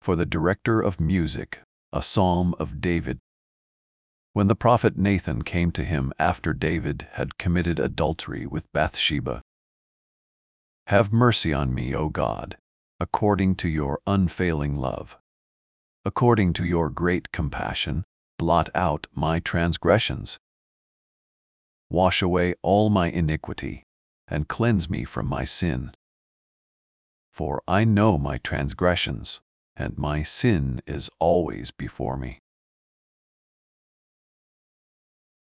For the director of music, a psalm of David. When the prophet Nathan came to him after David had committed adultery with Bathsheba. Have mercy on me, O God, according to your unfailing love. According to your great compassion, blot out my transgressions. Wash away all my iniquity, and cleanse me from my sin. For I know my transgressions, and my sin is always before me.